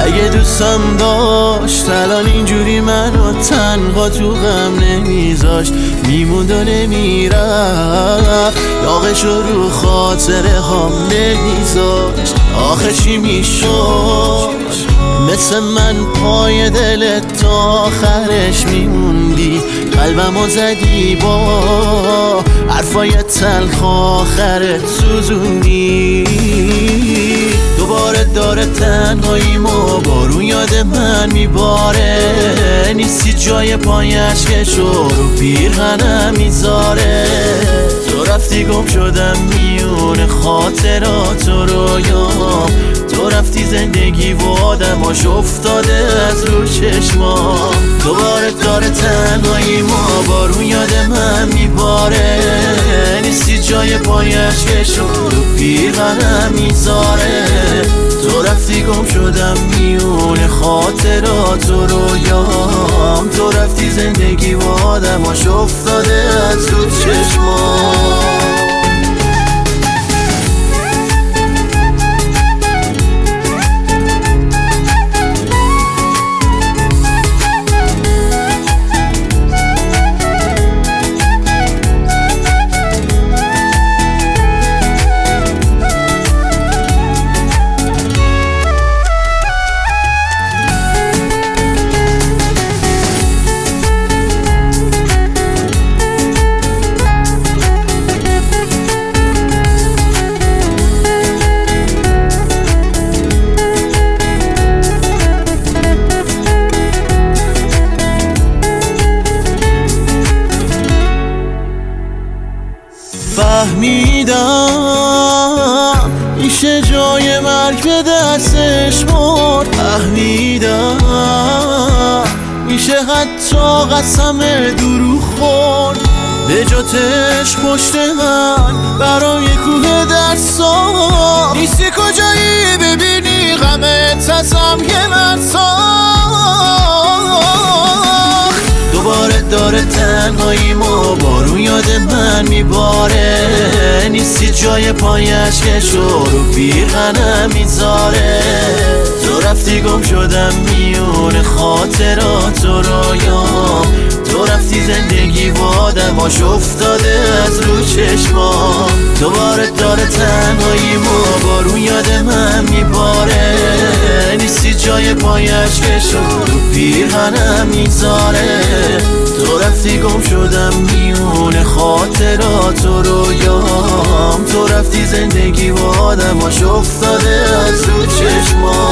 اگه دوستم داشت الان اینجوری منو تنها تو غم نمیذاشت، میموند و نمیرفت، داغشو رو خاطره هم نمیذاشت. آخه چی میشد؟ مثل من پای دلت تا آخرش میموندی، قلبمو زدی با حرفای تلخ، آخرت سوزوندی. دوباره داره تنهاییمو بارون یاد من میباره، نیستی جای پای عشقشو رو پیرهنم میذاره. تو رفتی گم شدم میون خاطرات و رویام، تو رفتی زندگی و آدماش افتاده از رو چشمام. دوباره داره تنهاییمو بارون یاد من میباره، نیستی جای پای عشقشو رو پیرهنم میذاره. تو رفتی گم شدم میون خاطرات و رویام، تو رفتی زندگی و آدماش افتاده از رو چشمام. فهمیدم میشه جای مرگ به دستش مرد، فهمیدم میشه حتی قسم دروغ خورد. به جاتش پشت من برای کوه درسا، نیستی کجایی ببینی غمت ازم یه من ساخت. دوباره داره تنهاییمو بارون یاد من میباره، نیستی جای پای عشقشو رو پیرهنم میذاره. تو رفتی گم شدم میون خاطرات و رویام، تو رفتی زندگی و آدماش افتاده از رو چشمام. دوباره داره تنهاییمو بارون یاد من میباره، نیستی جای پای عشقشو رو پیرهنم میذاره. تو رفتی گم شدم میون خاطرات و رویام، تو رفتی زندگی و آدماش افتاده از رو چشمام.